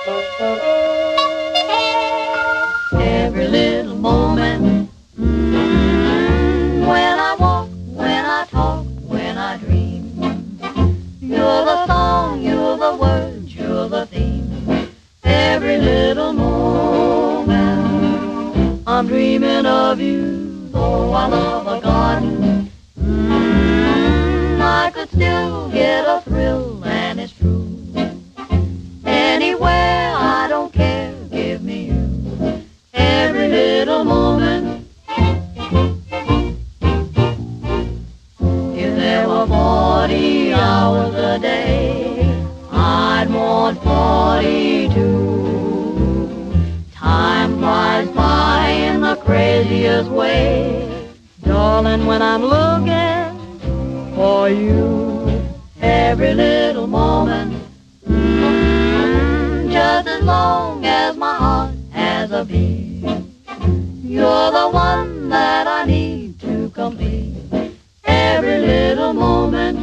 Every little moment, when I walk, when I talk, when I dream, you're the song, you're the words, you're the theme. Every little moment, I'm dreaming of you. Though I love a garden, I could still get a thrill, and it's true. Anywhere, I don't care, give me you. Every little moment. If there were 40 hours a day, I'd want 42. Time flies by in the craziest way, darling, when I'm looking for you. Every little moment, just as long as my heart has a beat, you're the one that I need to complete. Every little moment.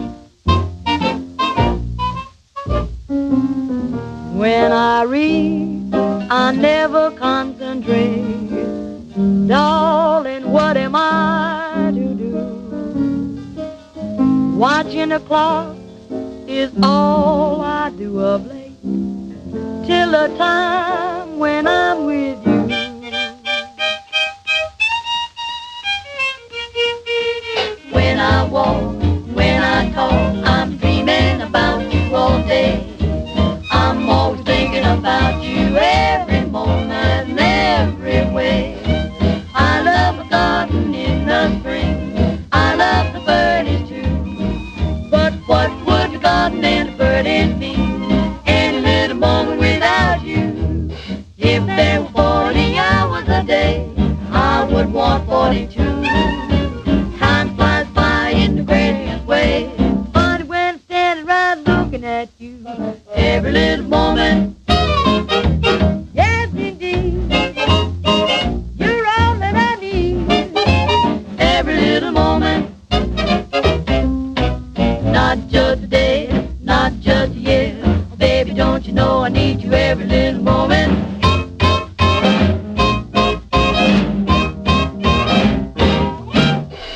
When I read, I never concentrate. Darling, what am I to do? Watching the clock is all I do of late, till the time when I'm with you. When I walk, when I talk, I'm dreaming about you all day. I'm always thinking about you every moment and every way. I love the garden in the spring, I love the birdies too. But what would the garden and the birdies be any little moment without you? If there were 40 hours a day, I would want 42. Time flies by in the craziest way, funny when I'm standing right looking at you. Every little moment. Yes, indeed, you're all that I need. Every little moment. Not just today, not just yet.